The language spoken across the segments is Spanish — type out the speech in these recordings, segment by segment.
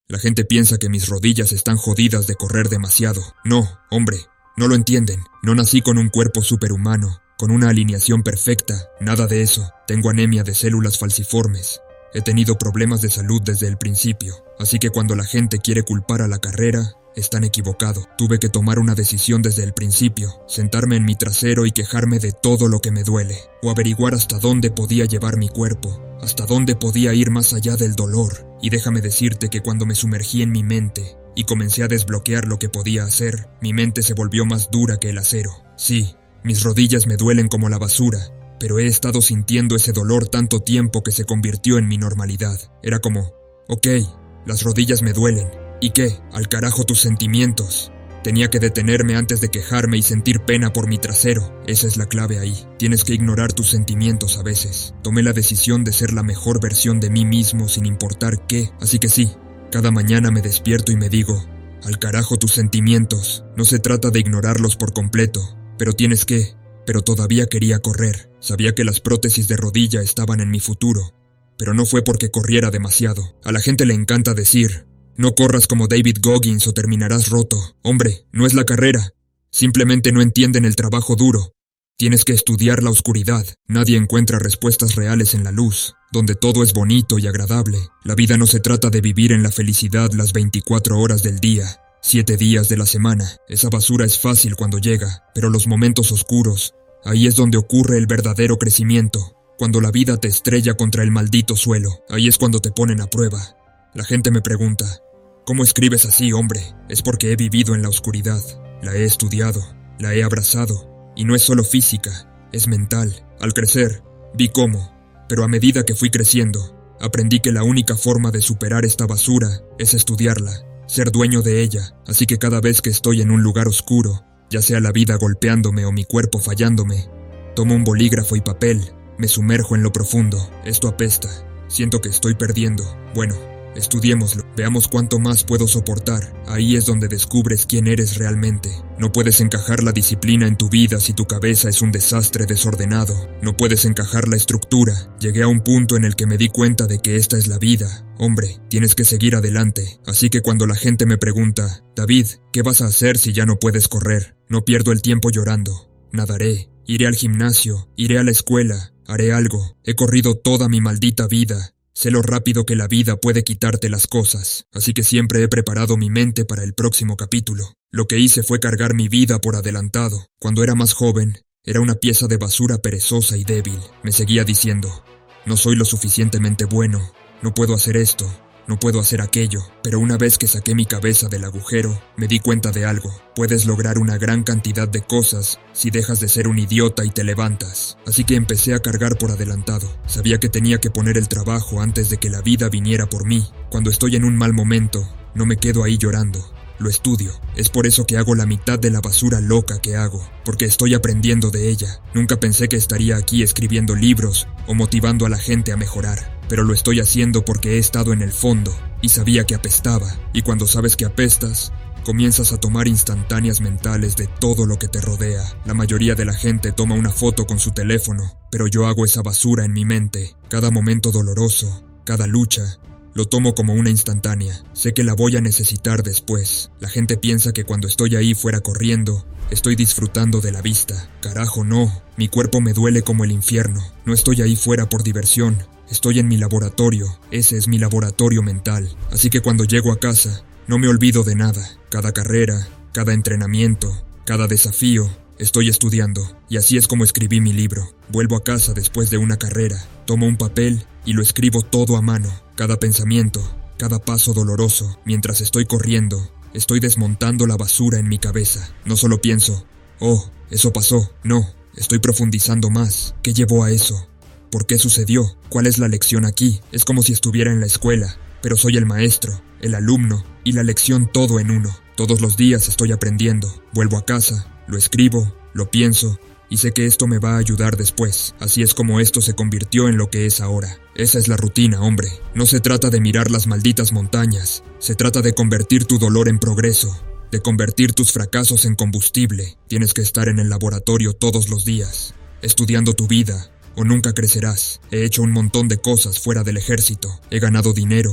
La gente piensa que mis rodillas están jodidas de correr demasiado. No, hombre, no lo entienden. No nací con un cuerpo superhumano, con una alineación perfecta, nada de eso. Tengo anemia de células falciformes. He tenido problemas de salud desde el principio, así que cuando la gente quiere culpar a la carrera, están equivocados. Tuve que tomar una decisión desde el principio, sentarme en mi trasero y quejarme de todo lo que me duele, o averiguar hasta dónde podía llevar mi cuerpo, hasta dónde podía ir más allá del dolor. Y déjame decirte que cuando me sumergí en mi mente y comencé a desbloquear lo que podía hacer, mi mente se volvió más dura que el acero. Sí, mis rodillas me duelen como la basura, pero he estado sintiendo ese dolor tanto tiempo que se convirtió en mi normalidad. Era como, ok, las rodillas me duelen. ¿Y qué? Al carajo tus sentimientos. Tenía que detenerme antes de quejarme y sentir pena por mi trasero. Esa es la clave ahí. Tienes que ignorar tus sentimientos a veces. Tomé la decisión de ser la mejor versión de mí mismo sin importar qué. Así que sí, cada mañana me despierto y me digo, al carajo tus sentimientos. No se trata de ignorarlos por completo, pero tienes que... Pero todavía quería correr. Sabía que las prótesis de rodilla estaban en mi futuro, pero no fue porque corriera demasiado. A la gente le encanta decir, no corras como David Goggins o terminarás roto. Hombre, no es la carrera. Simplemente no entienden el trabajo duro. Tienes que estudiar la oscuridad. Nadie encuentra respuestas reales en la luz, donde todo es bonito y agradable. La vida no se trata de vivir en la felicidad las 24 horas del día, 7 días de la semana. Esa basura es fácil cuando llega, pero los momentos oscuros, ahí es donde ocurre el verdadero crecimiento. Cuando la vida te estrella contra el maldito suelo, ahí es cuando te ponen a prueba. La gente me pregunta, ¿cómo escribes así, hombre? Es porque he vivido en la oscuridad, la he estudiado, la he abrazado, y no es solo física, es mental. Al crecer, vi cómo, pero a medida que fui creciendo, aprendí que la única forma de superar esta basura es estudiarla, ser dueño de ella. Así que cada vez que estoy en un lugar oscuro, ya sea la vida golpeándome o mi cuerpo fallándome, tomo un bolígrafo y papel, me sumerjo en lo profundo. Esto apesta, siento que estoy perdiendo. Bueno, estudiémoslo, veamos cuánto más puedo soportar. Ahí es donde descubres quién eres realmente. No puedes encajar la disciplina en tu vida si tu cabeza es un desastre desordenado. No puedes encajar la estructura. Llegué a un punto en el que me di cuenta de que esta es la vida. Hombre, tienes que seguir adelante. Así que cuando la gente me pregunta, David, ¿qué vas a hacer si ya no puedes correr? No pierdo el tiempo llorando. Nadaré, iré al gimnasio, iré a la escuela, haré algo. He corrido toda mi maldita vida. Sé lo rápido que la vida puede quitarte las cosas, así que siempre he preparado mi mente para el próximo capítulo. Lo que hice fue cargar mi vida por adelantado. Cuando era más joven, era una pieza de basura perezosa y débil. Me seguía diciendo, no soy lo suficientemente bueno, no puedo hacer esto, no puedo hacer aquello. Pero una vez que saqué mi cabeza del agujero, me di cuenta de algo. Puedes lograr una gran cantidad de cosas si dejas de ser un idiota y te levantas. Así que empecé a cargar por adelantado. Sabía que tenía que poner el trabajo antes de que la vida viniera por mí. Cuando estoy en un mal momento, no me quedo ahí llorando. Lo estudio. Es por eso que hago la mitad de la basura loca que hago, porque estoy aprendiendo de ella. Nunca pensé que estaría aquí escribiendo libros o motivando a la gente a mejorar. Pero lo estoy haciendo porque he estado en el fondo y sabía que apestaba. Y cuando sabes que apestas, comienzas a tomar instantáneas mentales de todo lo que te rodea. La mayoría de la gente toma una foto con su teléfono, pero yo hago esa basura en mi mente. Cada momento doloroso, cada lucha, lo tomo como una instantánea. Sé que la voy a necesitar después. La gente piensa que cuando estoy ahí fuera corriendo, estoy disfrutando de la vista. Carajo, no. Mi cuerpo me duele como el infierno. No estoy ahí fuera por diversión. Estoy en mi laboratorio. Ese es mi laboratorio mental. Así que cuando llego a casa, no me olvido de nada. Cada carrera, cada entrenamiento, cada desafío, estoy estudiando. Y así es como escribí mi libro. Vuelvo a casa después de una carrera, tomo un papel y lo escribo todo a mano. Cada pensamiento, cada paso doloroso. Mientras estoy corriendo, estoy desmontando la basura en mi cabeza. No solo pienso, oh, eso pasó. No, estoy profundizando más. ¿Qué llevó a eso? ¿Por qué sucedió? ¿Cuál es la lección aquí? Es como si estuviera en la escuela, pero soy el maestro, el alumno y la lección todo en uno. Todos los días estoy aprendiendo. Vuelvo a casa, lo escribo, lo pienso y sé que esto me va a ayudar después. Así es como esto se convirtió en lo que es ahora. Esa es la rutina, hombre. No se trata de mirar las malditas montañas. Se trata de convertir tu dolor en progreso, de convertir tus fracasos en combustible. Tienes que estar en el laboratorio todos los días, estudiando tu vida, o nunca crecerás. He hecho un montón de cosas fuera del ejército. He ganado dinero,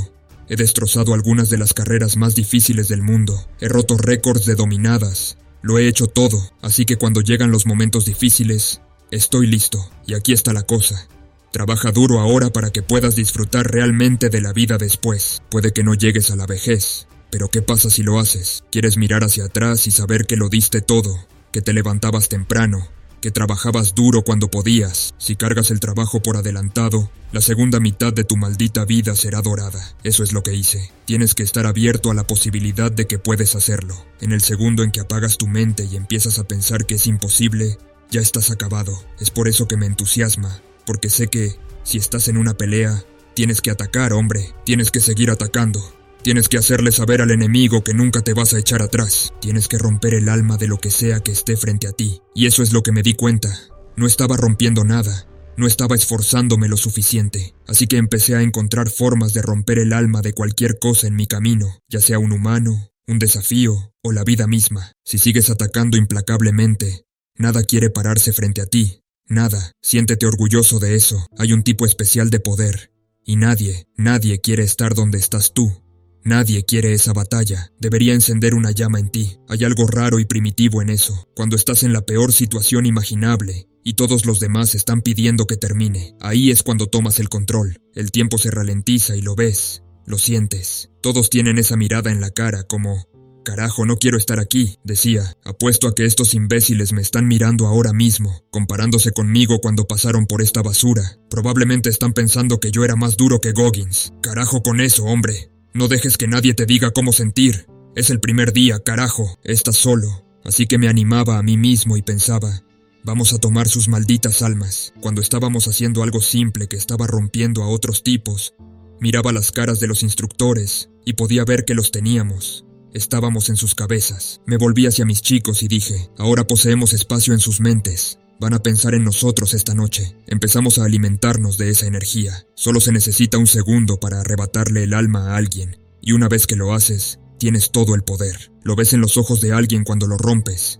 He destrozado algunas de las carreras más difíciles del mundo. He roto récords de dominadas. Lo he hecho todo, así que cuando llegan los momentos difíciles, estoy listo. Y aquí está la cosa. Trabaja duro ahora para que puedas disfrutar realmente de la vida después. Puede que no llegues a la vejez, pero ¿qué pasa si lo haces? Quieres mirar hacia atrás y saber que lo diste todo, que te levantabas temprano, que trabajabas duro cuando podías. Si cargas el trabajo por adelantado, la segunda mitad de tu maldita vida será dorada. Eso es lo que hice. Tienes que estar abierto a la posibilidad de que puedes hacerlo. En el segundo en que apagas tu mente y empiezas a pensar que es imposible, ya estás acabado. Es por eso que me entusiasma, porque sé que, si estás en una pelea, tienes que atacar, hombre. Tienes que seguir atacando. Tienes que hacerle saber al enemigo que nunca te vas a echar atrás. Tienes que romper el alma de lo que sea que esté frente a ti. Y eso es lo que me di cuenta. No estaba rompiendo nada. No estaba esforzándome lo suficiente. Así que empecé a encontrar formas de romper el alma de cualquier cosa en mi camino, ya sea un humano, un desafío o la vida misma. Si sigues atacando implacablemente, nada quiere pararse frente a ti. Nada. Siéntete orgulloso de eso. Hay un tipo especial de poder. Y nadie quiere estar donde estás tú. Nadie quiere esa batalla. Debería encender una llama en ti. Hay algo raro y primitivo en eso. Cuando estás en la peor situación imaginable y todos los demás están pidiendo que termine, ahí es cuando tomas el control. El tiempo se ralentiza y lo ves, lo sientes. Todos tienen esa mirada en la cara como: carajo, no quiero estar aquí, decía. Apuesto a que estos imbéciles me están mirando ahora mismo, comparándose conmigo cuando pasaron por esta basura. Probablemente están pensando que yo era más duro que Goggins. Carajo con eso, hombre. No dejes que nadie te diga cómo sentir. Es el primer día, carajo. Estás solo. Así que me animaba a mí mismo y pensaba: vamos a tomar sus malditas almas. Cuando estábamos haciendo algo simple que estaba rompiendo a otros tipos, miraba las caras de los instructores y podía ver que los teníamos. Estábamos en sus cabezas. Me volví hacia mis chicos y dije: ahora poseemos espacio en sus mentes. Van a pensar en nosotros esta noche. Empezamos a alimentarnos de esa energía. Solo se necesita un segundo para arrebatarle el alma a alguien. Y una vez que lo haces, tienes todo el poder. Lo ves en los ojos de alguien cuando lo rompes.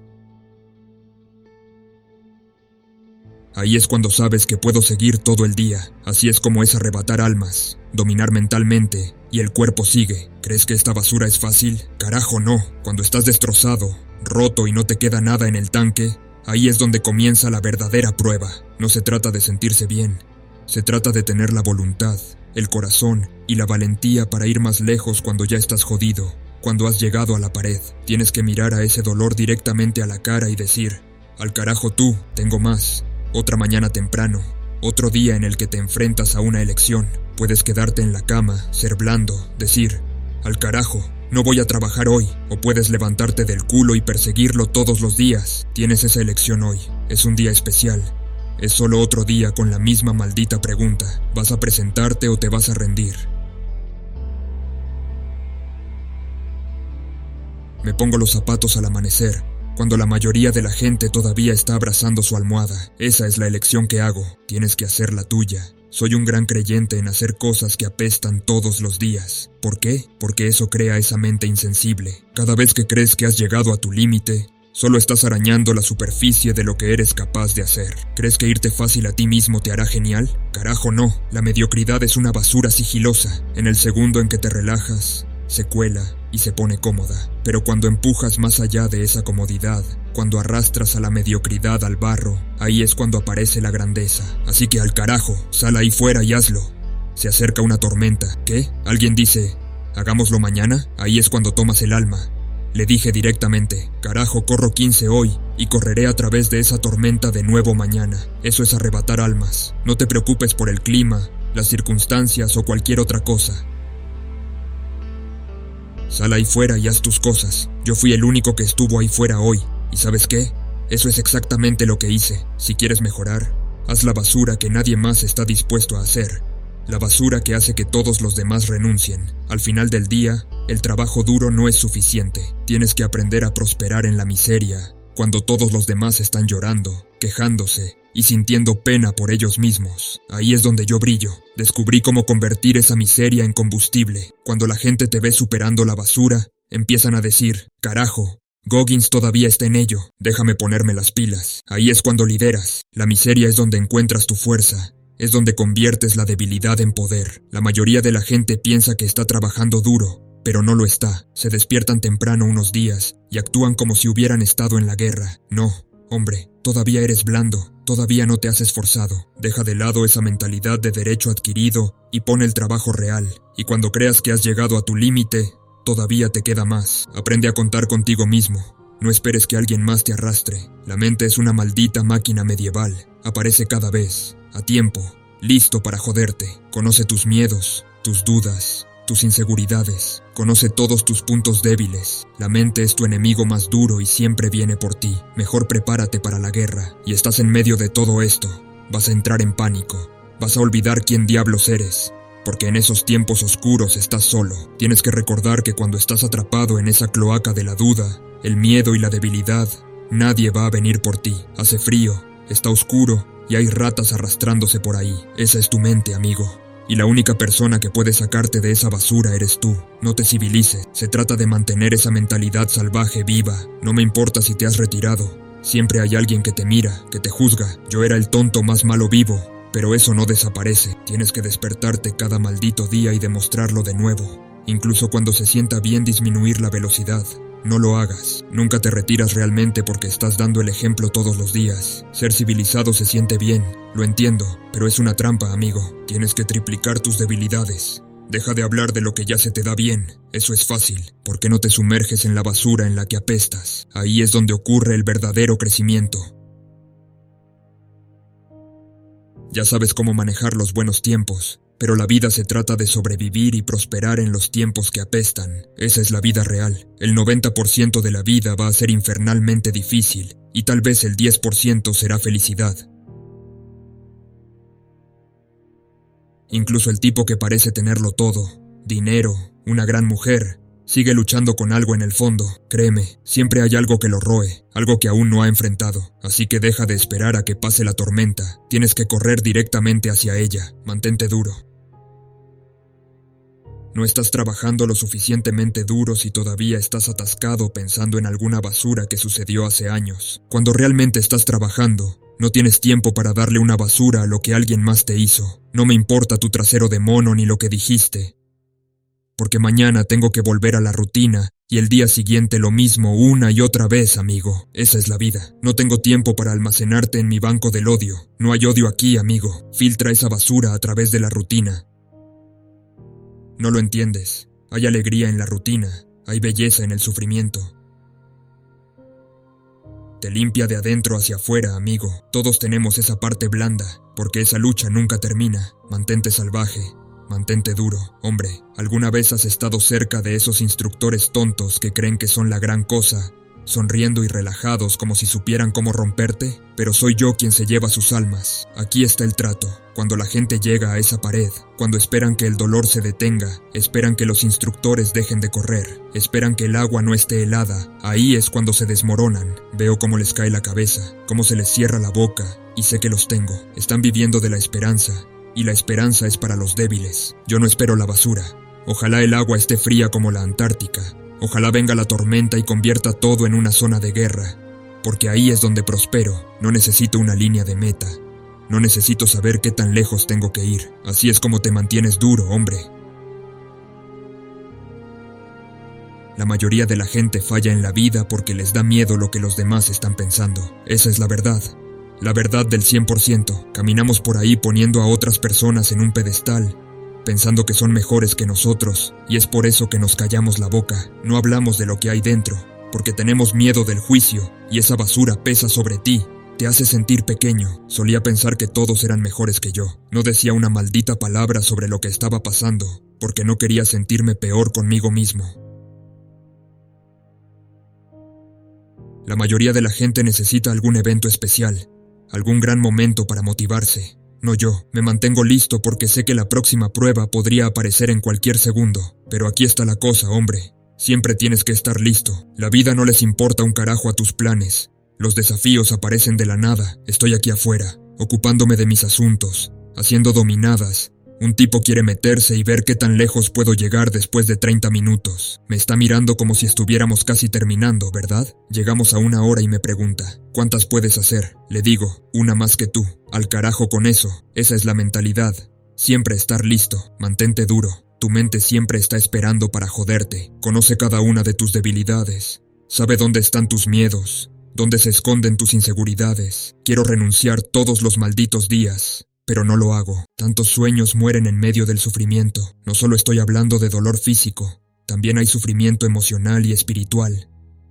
Ahí es cuando sabes que puedo seguir todo el día. Así es como es arrebatar almas, dominar mentalmente, y el cuerpo sigue. ¿Crees que esta basura es fácil? Carajo no. Cuando estás destrozado, roto y no te queda nada en el tanque, ahí es donde comienza la verdadera prueba. No se trata de sentirse bien. Se trata de tener la voluntad, el corazón y la valentía para ir más lejos cuando ya estás jodido, cuando has llegado a la pared. Tienes que mirar a ese dolor directamente a la cara y decir: al carajo tú, tengo más. Otra mañana temprano, otro día en el que te enfrentas a una elección. Puedes quedarte en la cama, ser blando, decir: al carajo, no voy a trabajar hoy. O puedes levantarte del culo y perseguirlo todos los días. Tienes esa elección hoy. Es un día especial. Es solo otro día con la misma maldita pregunta: ¿vas a presentarte o te vas a rendir? Me pongo los zapatos al amanecer, cuando la mayoría de la gente todavía está abrazando su almohada. Esa es la elección que hago. Tienes que hacer la tuya. Soy un gran creyente en hacer cosas que apestan todos los días. ¿Por qué? Porque eso crea esa mente insensible. Cada vez que crees que has llegado a tu límite, solo estás arañando la superficie de lo que eres capaz de hacer. ¿Crees que irte fácil a ti mismo te hará genial? Carajo no. La mediocridad es una basura sigilosa. En el segundo en que te relajas, se cuela y se pone cómoda. Pero cuando empujas más allá de esa comodidad, cuando arrastras a la mediocridad al barro, ahí es cuando aparece la grandeza. Así que al carajo, sal ahí fuera y hazlo. Se acerca una tormenta. ¿Qué? Alguien dice: ¿hagámoslo mañana? Ahí es cuando tomas el alma. Le dije directamente: carajo, corro 15 hoy y correré a través de esa tormenta de nuevo mañana. Eso es arrebatar almas. No te preocupes por el clima, las circunstancias o cualquier otra cosa. Sal ahí fuera y haz tus cosas. Yo fui el único que estuvo ahí fuera hoy. ¿Y sabes qué? Eso es exactamente lo que hice. Si quieres mejorar, haz la basura que nadie más está dispuesto a hacer. La basura que hace que todos los demás renuncien. Al final del día, el trabajo duro no es suficiente. Tienes que aprender a prosperar en la miseria, cuando todos los demás están llorando, quejándose y sintiendo pena por ellos mismos. Ahí es donde yo brillo. Descubrí cómo convertir esa miseria en combustible. Cuando la gente te ve superando la basura, empiezan a decir: carajo, Goggins todavía está en ello, déjame ponerme las pilas. Ahí es cuando lideras. La miseria es donde encuentras tu fuerza. es donde conviertes la debilidad en poder. La mayoría de la gente piensa que está trabajando duro, pero no lo está. Se despiertan temprano unos días y actúan como si hubieran estado en la guerra. No, hombre, todavía eres blando, todavía no te has esforzado. Deja de lado esa mentalidad de derecho adquirido y pon el trabajo real. Y cuando creas que has llegado a tu límite, todavía te queda más. Aprende a contar contigo mismo. No esperes que alguien más te arrastre. La mente es una maldita máquina medieval. Aparece cada vez, a tiempo, listo para joderte. Conoce tus miedos, tus dudas, tus inseguridades. Conoce todos tus puntos débiles. La mente es tu enemigo más duro y siempre viene por ti. Mejor prepárate para la guerra. Y estás en medio de todo esto. Vas a entrar en pánico. Vas a olvidar quién diablos eres. Porque en esos tiempos oscuros estás solo. Tienes que recordar que cuando estás atrapado en esa cloaca de la duda, el miedo y la debilidad, nadie va a venir por ti. Hace frío, está oscuro y hay ratas arrastrándose por ahí. Esa es tu mente, amigo. Y la única persona que puede sacarte de esa basura eres tú. No te civilices. Se trata de mantener esa mentalidad salvaje viva. No me importa si te has retirado. Siempre hay alguien que te mira, que te juzga. Yo era el tonto más malo vivo. Pero eso no desaparece. Tienes que despertarte cada maldito día y demostrarlo de nuevo. Incluso cuando se sienta bien disminuir la velocidad. No lo hagas. Nunca te retiras realmente porque estás dando el ejemplo todos los días. Ser civilizado se siente bien, lo entiendo, pero es una trampa, amigo. Tienes que triplicar tus debilidades. Deja de hablar de lo que ya se te da bien. Eso es fácil. ¿Por qué no te sumerges en la basura en la que apestas? Ahí es donde ocurre el verdadero crecimiento. Ya sabes cómo manejar los buenos tiempos, pero la vida se trata de sobrevivir y prosperar en los tiempos que apestan. Esa es la vida real. El 90% de la vida va a ser infernalmente difícil, y tal vez el 10% será felicidad. Incluso el tipo que parece tenerlo todo, dinero, una gran mujer, sigue luchando con algo en el fondo. Créeme, siempre hay algo que lo roe, algo que aún no ha enfrentado. Así que deja de esperar a que pase la tormenta. Tienes que correr directamente hacia ella. Mantente duro. No estás trabajando lo suficientemente duro si todavía estás atascado pensando en alguna basura que sucedió hace años. Cuando realmente estás trabajando, no tienes tiempo para darle una basura a lo que alguien más te hizo. No me importa tu trasero de mono ni lo que dijiste. Porque mañana tengo que volver a la rutina y el día siguiente lo mismo una y otra vez, amigo. Esa es la vida. No tengo tiempo para almacenarte en mi banco del odio. No hay odio aquí, amigo. Filtra esa basura a través de la rutina. No lo entiendes. Hay alegría en la rutina. Hay belleza en el sufrimiento. Te limpia de adentro hacia afuera, amigo. Todos tenemos esa parte blanda, porque esa lucha nunca termina. Mantente salvaje. Mantente duro, hombre. ¿Alguna vez has estado cerca de esos instructores tontos que creen que son la gran cosa, sonriendo y relajados como si supieran cómo romperte? Pero soy yo quien se lleva sus almas. Aquí está el trato. Cuando la gente llega a esa pared, cuando esperan que el dolor se detenga, esperan que los instructores dejen de correr, esperan que el agua no esté helada, ahí es cuando se desmoronan. Veo cómo les cae la cabeza, cómo se les cierra la boca, y sé que los tengo. Están viviendo de la esperanza. Y la esperanza es para los débiles. Yo no espero la basura. Ojalá el agua esté fría como la Antártica. Ojalá venga la tormenta y convierta todo en una zona de guerra. Porque ahí es donde prospero. No necesito una línea de meta. No necesito saber qué tan lejos tengo que ir. Así es como te mantienes duro, hombre. La mayoría de la gente falla en la vida porque les da miedo lo que los demás están pensando. Esa es la verdad. La verdad del 100%. Caminamos por ahí poniendo a otras personas en un pedestal, pensando que son mejores que nosotros, y es por eso que nos callamos la boca. No hablamos de lo que hay dentro, porque tenemos miedo del juicio, y esa basura pesa sobre ti. Te hace sentir pequeño. Solía pensar que todos eran mejores que yo. No decía una maldita palabra sobre lo que estaba pasando, porque no quería sentirme peor conmigo mismo. La mayoría de la gente necesita algún evento especial, algún gran momento para motivarse. No yo. Me mantengo listo porque sé que la próxima prueba podría aparecer en cualquier segundo. Pero aquí está la cosa, hombre. Siempre tienes que estar listo. La vida no les importa un carajo a tus planes. Los desafíos aparecen de la nada. Estoy aquí afuera, ocupándome de mis asuntos, haciendo dominadas, Un tipo quiere meterse y ver qué tan lejos puedo llegar después de 30 minutos. Me está mirando como si estuviéramos casi terminando, ¿verdad? Llegamos a 1 hora y me pregunta, ¿cuántas puedes hacer? Le digo, 1 más que tú. Al carajo con eso. Esa es la mentalidad. Siempre estar listo. Mantente duro. Tu mente siempre está esperando para joderte. Conoce cada una de tus debilidades. Sabe dónde están tus miedos. Dónde se esconden tus inseguridades. Quiero renunciar todos los malditos días. Pero no lo hago. Tantos sueños mueren en medio del sufrimiento. No solo estoy hablando de dolor físico, también hay sufrimiento emocional y espiritual.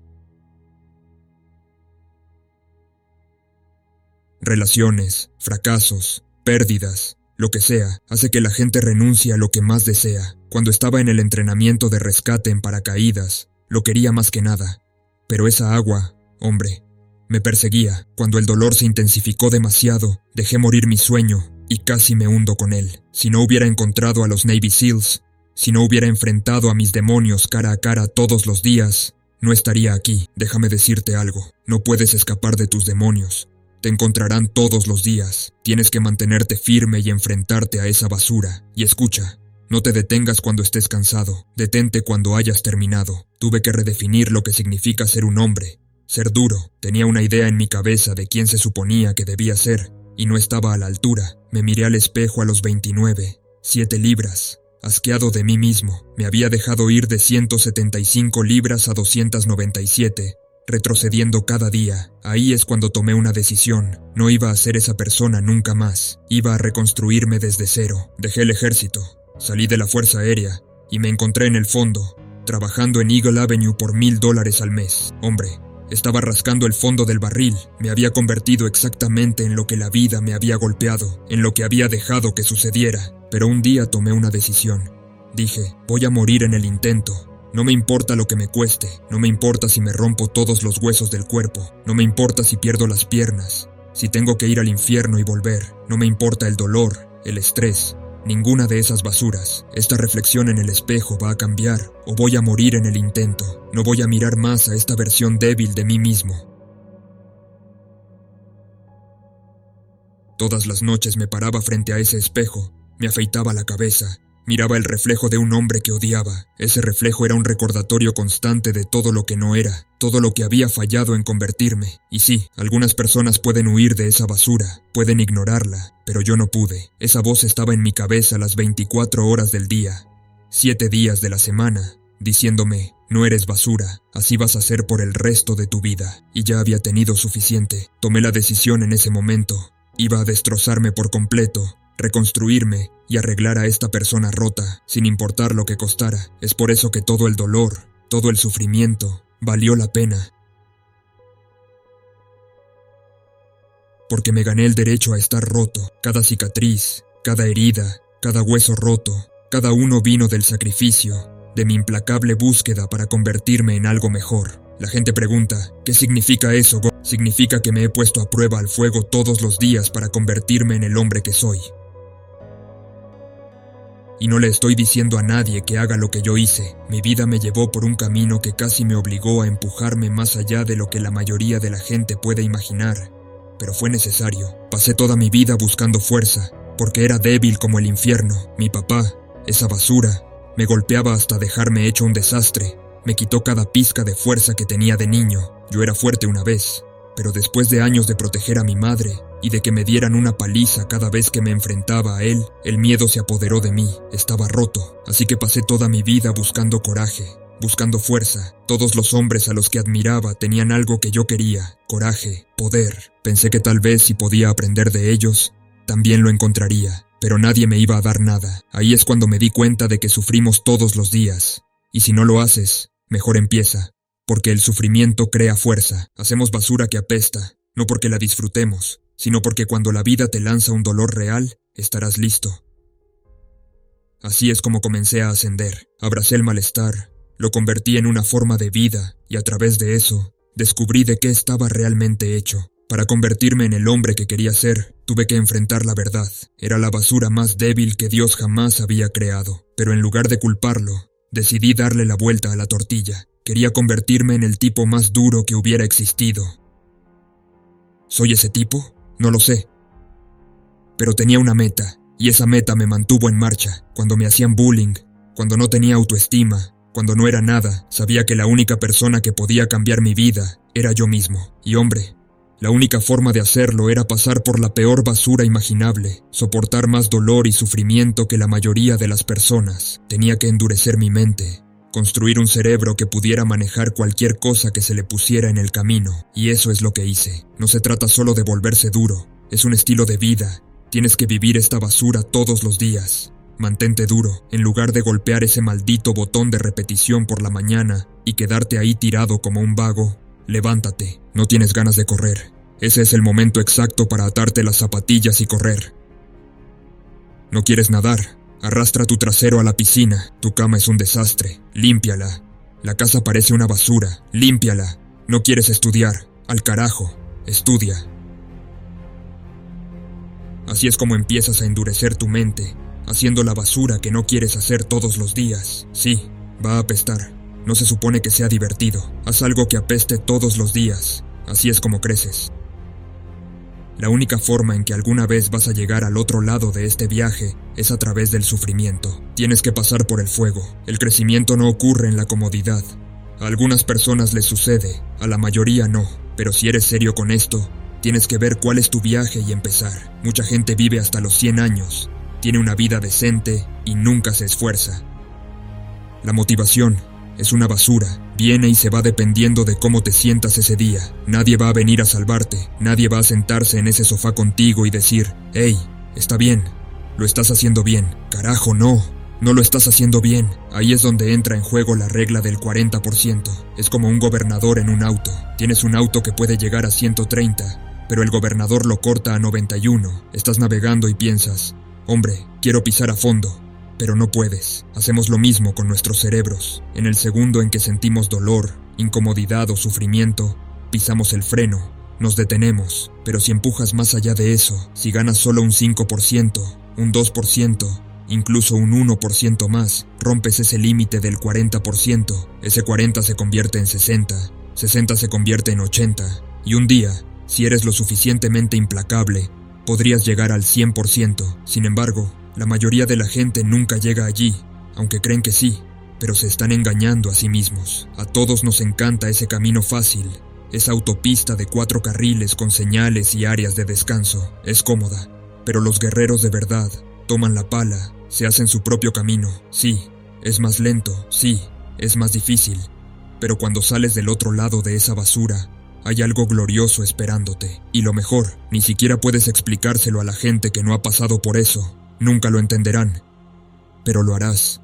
Relaciones, fracasos, pérdidas, lo que sea, hace que la gente renuncie a lo que más desea. Cuando estaba en el entrenamiento de rescate en paracaídas, lo quería más que nada. Pero esa agua, hombre, me perseguía. Cuando el dolor se intensificó demasiado, dejé morir mi sueño y casi me hundo con él. Si no hubiera encontrado a los Navy SEALs, si no hubiera enfrentado a mis demonios cara a cara todos los días, no estaría aquí. Déjame decirte algo, no puedes escapar de tus demonios. Te encontrarán todos los días. Tienes que mantenerte firme y enfrentarte a esa basura. Y escucha, no te detengas cuando estés cansado, detente cuando hayas terminado. Tuve que redefinir lo que significa ser un hombre. Ser duro. Tenía una idea en mi cabeza de quién se suponía que debía ser, y no estaba a la altura. Me miré al espejo a los 29, 7 libras. Asqueado de mí mismo, me había dejado ir de 175 libras a 297, retrocediendo cada día. Ahí es cuando tomé una decisión. No iba a ser esa persona nunca más. Iba a reconstruirme desde cero. Dejé el ejército, salí de la Fuerza Aérea, y me encontré en el fondo, trabajando en Eagle Avenue por $1000 al mes. Hombre, estaba rascando el fondo del barril. Me había convertido exactamente en lo que la vida me había golpeado, en lo que había dejado que sucediera. Pero un día tomé una decisión. Dije, voy a morir en el intento. No me importa lo que me cueste, no me importa si me rompo todos los huesos del cuerpo, no me importa si pierdo las piernas, si tengo que ir al infierno y volver, no me importa el dolor, el estrés, ninguna de esas basuras. Esta reflexión en el espejo va a cambiar, o voy a morir en el intento. No voy a mirar más a esta versión débil de mí mismo. Todas las noches me paraba frente a ese espejo, me afeitaba la cabeza, miraba el reflejo de un hombre que odiaba. Ese reflejo era un recordatorio constante de todo lo que no era, todo lo que había fallado en convertirme. Y sí, algunas personas pueden huir de esa basura, pueden ignorarla, pero yo no pude. Esa voz estaba en mi cabeza las 24 horas del día, 7 días de la semana, diciéndome, no eres basura, así vas a ser por el resto de tu vida. Y ya había tenido suficiente. Tomé la decisión en ese momento. Iba a destrozarme por completo, reconstruirme y arreglar a esta persona rota, sin importar lo que costara. Es por eso que todo el dolor, todo el sufrimiento, valió la pena. Porque me gané el derecho a estar roto. Cada cicatriz, cada herida, cada hueso roto, cada uno vino del sacrificio, de mi implacable búsqueda para convertirme en algo mejor. La gente pregunta, ¿qué significa eso? Significa que me he puesto a prueba al fuego todos los días para convertirme en el hombre que soy. Y no le estoy diciendo a nadie que haga lo que yo hice. Mi vida me llevó por un camino que casi me obligó a empujarme más allá de lo que la mayoría de la gente puede imaginar. Pero fue necesario. Pasé toda mi vida buscando fuerza, porque era débil como el infierno. Mi papá, esa basura, me golpeaba hasta dejarme hecho un desastre. Me quitó cada pizca de fuerza que tenía de niño. Yo era fuerte una vez, pero después de años de proteger a mi madre y de que me dieran una paliza cada vez que me enfrentaba a él, el miedo se apoderó de mí. Estaba roto, así que pasé toda mi vida buscando coraje, buscando fuerza. Todos los hombres a los que admiraba tenían algo que yo quería: coraje, poder. Pensé que tal vez si podía aprender de ellos, también lo encontraría, pero nadie me iba a dar nada. Ahí es cuando me di cuenta de que sufrimos todos los días, y si no lo haces, mejor empieza, porque el sufrimiento crea fuerza. Hacemos basura que apesta, no porque la disfrutemos, sino porque cuando la vida te lanza un dolor real, estarás listo. Así es como comencé a ascender. Abracé el malestar, lo convertí en una forma de vida, y a través de eso, descubrí de qué estaba realmente hecho. Para convertirme en el hombre que quería ser, tuve que enfrentar la verdad. Era la basura más débil que Dios jamás había creado, pero en lugar de culparlo, decidí darle la vuelta a la tortilla. Quería convertirme en el tipo más duro que hubiera existido. ¿Soy ese tipo? No lo sé. Pero tenía una meta, Y esa meta me mantuvo en marcha. Cuando me hacían bullying, cuando no tenía autoestima, cuando no era nada, sabía que la única persona que podía cambiar mi vida era yo mismo. Y hombre, la única forma de hacerlo era pasar por la peor basura imaginable, soportar más dolor y sufrimiento que la mayoría de las personas. Tenía que endurecer mi mente, construir un cerebro que pudiera manejar cualquier cosa que se le pusiera en el camino. Y eso es lo que hice. No se trata solo de volverse duro, es un estilo de vida. Tienes que vivir esta basura todos los días. Mantente duro, en lugar de golpear ese maldito botón de repetición por la mañana y quedarte ahí tirado como un vago. Levántate, no tienes ganas de correr. Ese es el momento exacto para atarte las zapatillas y correr. No quieres nadar, arrastra tu trasero a la piscina. Tu cama es un desastre, límpiala. La casa parece una basura, límpiala. No quieres estudiar, al carajo, estudia. Así es como empiezas a endurecer tu mente, haciendo la basura que no quieres hacer todos los días. Sí, va a apestar. No se supone que sea divertido. Haz algo que apeste todos los días. Así es como creces. La única forma en que alguna vez vas a llegar al otro lado de este viaje es a través del sufrimiento. Tienes que pasar por el fuego. El crecimiento no ocurre en la comodidad. A algunas personas les sucede, a la mayoría no. Pero si eres serio con esto, tienes que ver cuál es tu viaje y empezar. Mucha gente vive hasta los 100 años. Tiene una vida decente y nunca se esfuerza. La motivación es una basura. Viene y se va dependiendo de cómo te sientas ese día. Nadie va a venir a salvarte. Nadie va a sentarse en ese sofá contigo y decir: «Hey, está bien. Lo estás haciendo bien». Carajo, no. No lo estás haciendo bien. Ahí es donde entra en juego la regla del 40%. Es como un gobernador en un auto. Tienes un auto que puede llegar a 130, pero el gobernador lo corta a 91. Estás navegando y piensas: «Hombre, quiero pisar a fondo». Pero no puedes. Hacemos lo mismo con nuestros cerebros. En el segundo en que sentimos dolor, incomodidad o sufrimiento, pisamos el freno, nos detenemos. Pero si empujas más allá de eso, si ganas solo un 5%, un 2%, incluso un 1% más, rompes ese límite del 40%. Ese 40 se convierte en 60, 60 se convierte en 80, y un día, si eres lo suficientemente implacable, podrías llegar al 100%. Sin embargo, la mayoría de la gente nunca llega allí, aunque creen que sí, pero se están engañando a sí mismos. A todos nos encanta ese camino fácil, esa autopista de 4 carriles con señales y áreas de descanso. Es cómoda, pero los guerreros de verdad toman la pala, se hacen su propio camino. Sí, es más lento, sí, es más difícil, pero cuando sales del otro lado de esa basura, hay algo glorioso esperándote. Y lo mejor, ni siquiera puedes explicárselo a la gente que no ha pasado por eso. Nunca lo entenderán, pero lo harás.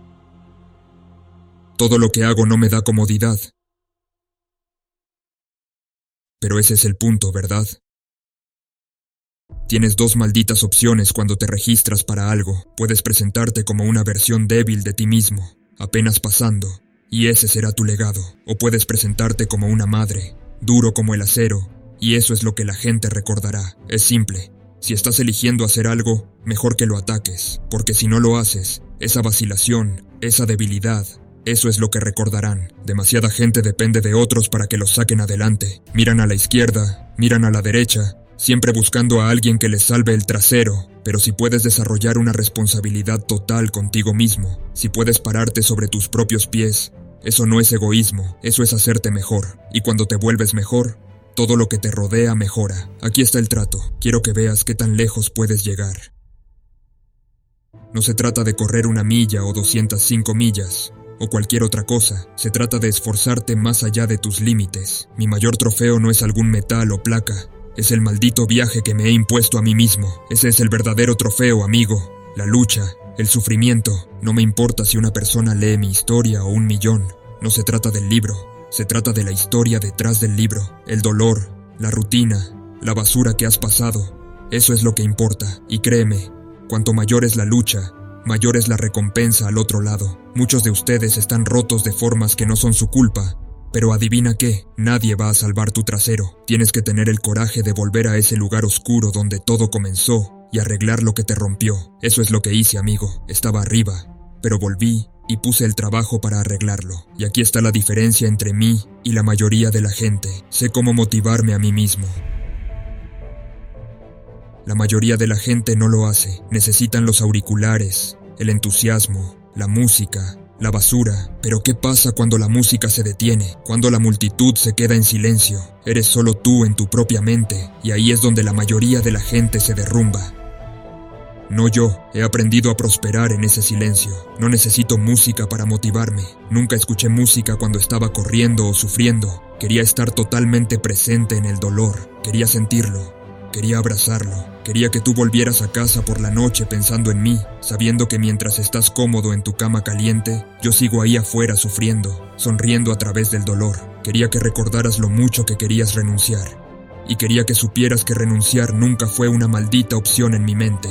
Todo lo que hago no me da comodidad. Pero ese es el punto, ¿verdad? Tienes 2 malditas opciones cuando te registras para algo. Puedes presentarte como una versión débil de ti mismo, apenas pasando, y ese será tu legado. O puedes presentarte como una madre, duro como el acero, y eso es lo que la gente recordará. Es simple. Si estás eligiendo hacer algo, mejor que lo ataques, porque si no lo haces, esa vacilación, esa debilidad, eso es lo que recordarán. Demasiada gente depende de otros para que los saquen adelante. Miran a la izquierda, miran a la derecha, siempre buscando a alguien que les salve el trasero. Pero si puedes desarrollar una responsabilidad total contigo mismo, si puedes pararte sobre tus propios pies, eso no es egoísmo, eso es hacerte mejor. Y cuando te vuelves mejor, todo lo que te rodea mejora. Aquí está el trato. Quiero que veas qué tan lejos puedes llegar. No se trata de correr 1 milla o 205 millas, o cualquier otra cosa. Se trata de esforzarte más allá de tus límites. Mi mayor trofeo no es algún metal o placa. Es el maldito viaje que me he impuesto a mí mismo. Ese es el verdadero trofeo, amigo. La lucha, el sufrimiento. No me importa si una persona lee mi historia o 1 millón. No se trata del libro. Se trata de la historia detrás del libro, el dolor, la rutina, la basura que has pasado. Eso es lo que importa, y créeme, cuanto mayor es la lucha, mayor es la recompensa al otro lado. Muchos de ustedes están rotos de formas que no son su culpa, pero adivina qué, nadie va a salvar tu trasero. Tienes que tener el coraje de volver a ese lugar oscuro donde todo comenzó y arreglar lo que te rompió. Eso es lo que hice, amigo. Estaba arriba, pero volví y puse el trabajo para arreglarlo. Y aquí está la diferencia entre mí y la mayoría de la gente. Sé cómo motivarme a mí mismo. La mayoría de la gente no lo hace. Necesitan los auriculares, el entusiasmo, la música, la basura. Pero ¿qué pasa cuando la música se detiene? Cuando la multitud se queda en silencio. Eres solo tú en tu propia mente, y ahí es donde la mayoría de la gente se derrumba. No yo, he aprendido a prosperar en ese silencio. No necesito música para motivarme. Nunca escuché música cuando estaba corriendo o sufriendo. Quería estar totalmente presente en el dolor. Quería sentirlo. Quería abrazarlo. Quería que tú volvieras a casa por la noche pensando en mí, sabiendo que mientras estás cómodo en tu cama caliente, yo sigo ahí afuera sufriendo, sonriendo a través del dolor. Quería que recordaras lo mucho que querías renunciar. Y quería que supieras que renunciar nunca fue una maldita opción en mi mente.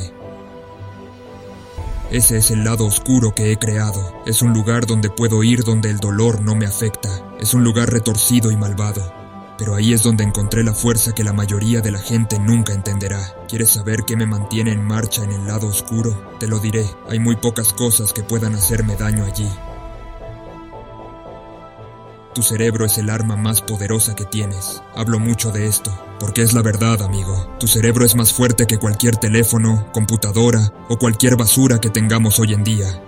Ese es el lado oscuro que he creado. Es un lugar donde puedo ir donde el dolor no me afecta. Es un lugar retorcido y malvado. Pero ahí es donde encontré la fuerza que la mayoría de la gente nunca entenderá. ¿Quieres saber qué me mantiene en marcha en el lado oscuro? Te lo diré. Hay muy pocas cosas que puedan hacerme daño allí. Tu cerebro es el arma más poderosa que tienes. Hablo mucho de esto, porque es la verdad, amigo. Tu cerebro es más fuerte que cualquier teléfono, computadora o cualquier basura que tengamos hoy en día.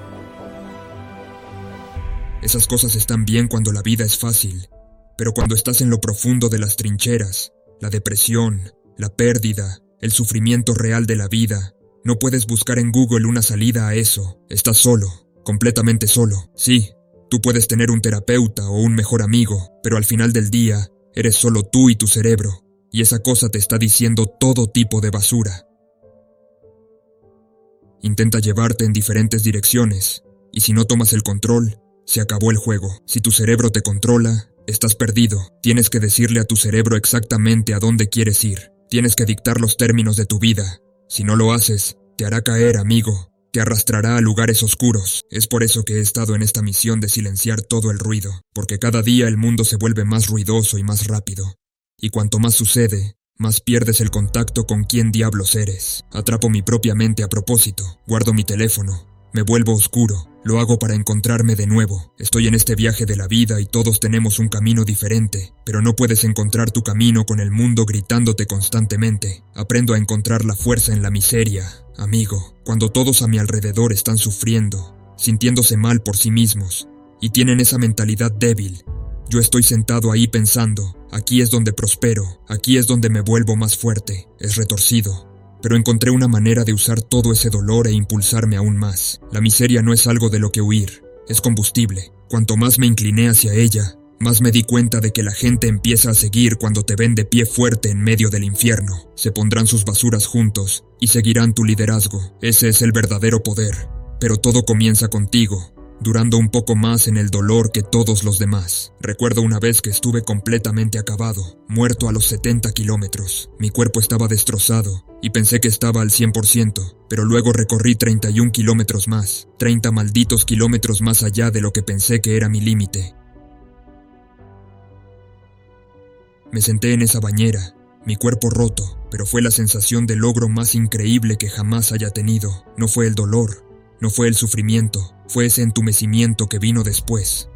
Esas cosas están bien cuando la vida es fácil, pero cuando estás en lo profundo de las trincheras, la depresión, la pérdida, el sufrimiento real de la vida, no puedes buscar en Google una salida a eso. Estás solo, completamente solo. Sí, tú puedes tener un terapeuta o un mejor amigo, pero al final del día, eres solo tú y tu cerebro, y esa cosa te está diciendo todo tipo de basura. Intenta llevarte en diferentes direcciones, y si no tomas el control, se acabó el juego. Si tu cerebro te controla, estás perdido. Tienes que decirle a tu cerebro exactamente a dónde quieres ir. Tienes que dictar los términos de tu vida. Si no lo haces, te hará caer, amigo. Te arrastrará a lugares oscuros. Es por eso que he estado en esta misión de silenciar todo el ruido, porque cada día el mundo se vuelve más ruidoso y más rápido. Y cuanto más sucede, más pierdes el contacto con quién diablos eres. Atrapo mi propia mente a propósito. Guardo mi teléfono. Me vuelvo oscuro. Lo hago para encontrarme de nuevo. Estoy en este viaje de la vida y todos tenemos un camino diferente, pero no puedes encontrar tu camino con el mundo gritándote constantemente. Aprendo a encontrar la fuerza en la miseria, amigo, cuando todos a mi alrededor están sufriendo, sintiéndose mal por sí mismos, y tienen esa mentalidad débil. Yo estoy sentado ahí pensando, aquí es donde prospero, aquí es donde me vuelvo más fuerte. Es retorcido. Pero encontré una manera de usar todo ese dolor e impulsarme aún más. La miseria no es algo de lo que huir, es combustible. Cuanto más me incliné hacia ella, más me di cuenta de que la gente empieza a seguir cuando te ven de pie fuerte en medio del infierno. Se pondrán sus basuras juntos y seguirán tu liderazgo. Ese es el verdadero poder. Pero todo comienza contigo, durando un poco más en el dolor que todos los demás. Recuerdo una vez que estuve completamente acabado, muerto a los 70 kilómetros. Mi cuerpo estaba destrozado y pensé que estaba al 100%, pero luego recorrí 31 kilómetros más, 30 malditos kilómetros más allá de lo que pensé que era mi límite. Me senté en esa bañera, mi cuerpo roto, pero fue la sensación de logro más increíble que jamás haya tenido. No fue el dolor, no fue el sufrimiento, fue ese entumecimiento que vino después.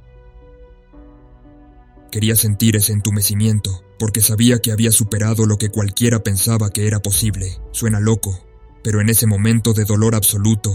Quería sentir ese entumecimiento, porque sabía que había superado lo que cualquiera pensaba que era posible. Suena loco, pero en ese momento de dolor absoluto,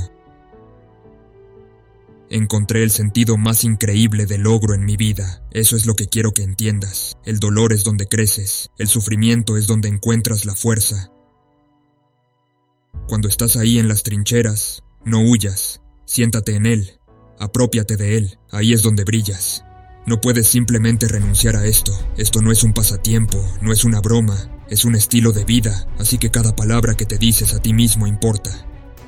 encontré el sentido más increíble de logro en mi vida. Eso es lo que quiero que entiendas. El dolor es donde creces, el sufrimiento es donde encuentras la fuerza. Cuando estás ahí en las trincheras, no huyas, siéntate en él, aprópiate de él, ahí es donde brillas. No puedes simplemente renunciar a esto. Esto no es un pasatiempo, no es una broma, es un estilo de vida, así que cada palabra que te dices a ti mismo importa.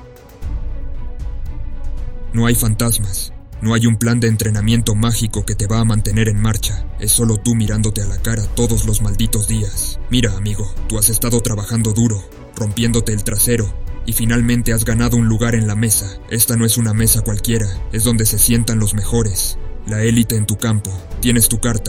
No hay fantasmas, no hay un plan de entrenamiento mágico que te va a mantener en marcha. Es solo tú mirándote a la cara todos los malditos días. Mira, amigo, tú has estado trabajando duro, rompiéndote el trasero, y finalmente has ganado un lugar en la mesa. Esta no es una mesa cualquiera, es donde se sientan los mejores, la élite en tu campo. Tienes tu carta.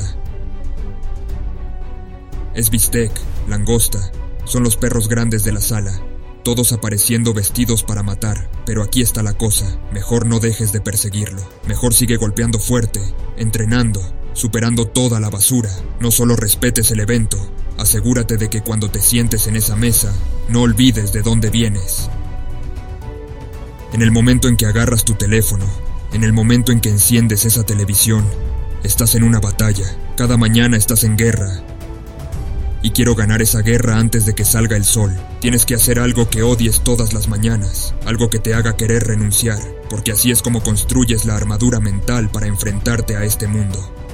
Es bistec, langosta, son los perros grandes de la sala, todos apareciendo vestidos para matar. Pero aquí está la cosa, mejor no dejes de perseguirlo. Mejor sigue golpeando fuerte, entrenando, superando toda la basura. No solo respetes el evento, asegúrate de que cuando te sientes en esa mesa, no olvides de dónde vienes. En el momento en que agarras tu teléfono, en el momento en que enciendes esa televisión, estás en una batalla. Cada mañana estás en guerra. Y quiero ganar esa guerra antes de que salga el sol. Tienes que hacer algo que odies todas las mañanas, algo que te haga querer renunciar, porque así es como construyes la armadura mental para enfrentarte a este mundo.